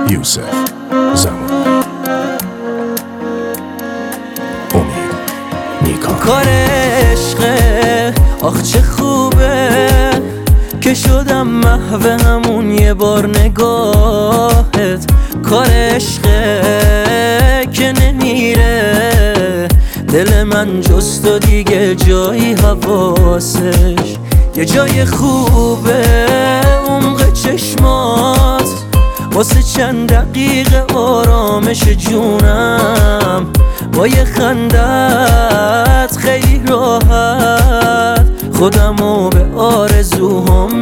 یوسف زمان امید نیکان. کار عشقه آخ چه خوبه که شدم محو همون یه بار نگاهت. کار عشقه که نمیره دل من جز تو دیگه جایی حواسش. یه جای خوبه عمق چشمات واسه چند دقیقه آرامش جونم. با یه خندت خیلی راحت خودمو به آرزوهام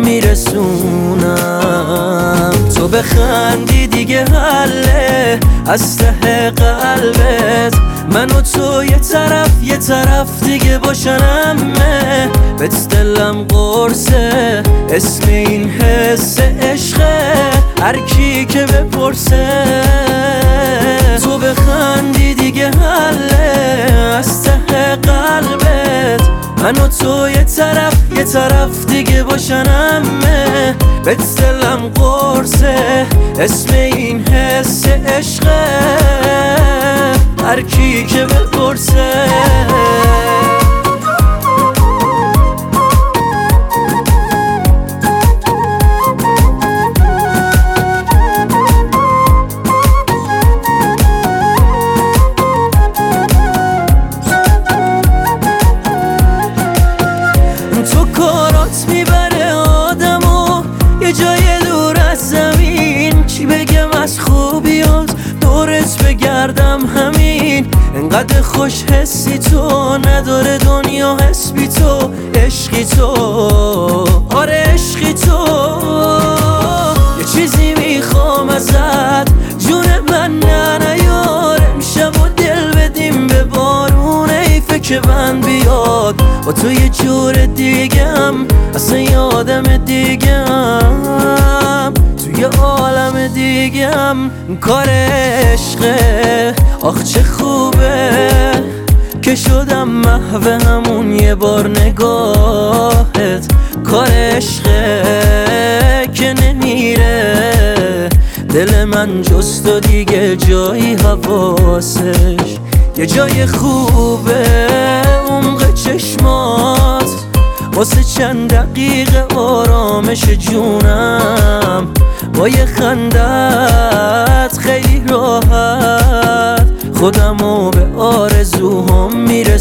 میرسونم. تو بخندی دیگه حله از ته قلبت، من و تو یه طرف دیگه باشنمه. بهت دلم قرصه اسم این حس عشقه، هر کی که بپرسه. تو بخندی دیگه حله از ته قلبت، من و تو یه طرف دیگه باشنمه. بهت دلم قرصه اسم این حس عشقه، هر کی که بپرسه. تو کارات میبره آدمو یه جای دور از زمین، چی بگم از خوبیات دورت بگردم همین. انقدر خوش حسی تو نداره دنیا حس بی تو، عشقی تو آره عشقی تو. یه چیزی میخوام ازت جون من نیار، امشب و دل بدیم به بارون حیفه که بند بیاد. با تو یه جور دیگم اصلا یه آدم دیگم، توی عالم دیگم. کار عشقه آخ چه خوبه که شدم محو همون یه بار نگاهت. کار عشقه که نمیره دل من جز تو دیگه جایی حواسش. یه جای خوبه عمق چشمات واسه چند دقیقه آرامش جونم. با یه خندت خیلی راحت خودمو به آرزوهام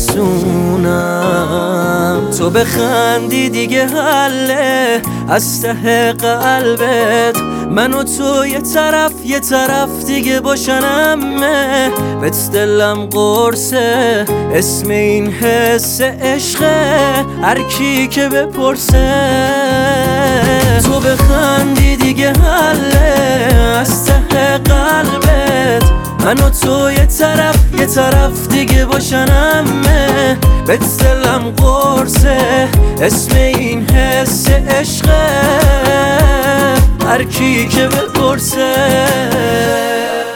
میرسونم. تو بخندی دیگه حله از ته قلبت، من و تو یه طرف دیگه باشنمه. بهت دلم قرصه اسم این حس عشقه، هر کی که بپرسه. تو بخندی دیگه حله از ته قلبت، من و تو یه طرف دیگه باشنمه. بهت دلم قرصه اسم این حس عشقه، هر کی که بپرسه.